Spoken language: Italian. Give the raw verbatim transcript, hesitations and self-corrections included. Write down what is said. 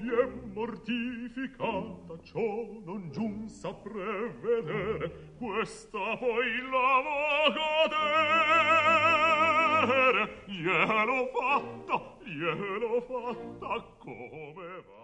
è mortificata, ciò non giunse a prevedere, questa poi la va cadere. Gliel'ho fatta, gliel'ho fatta come va.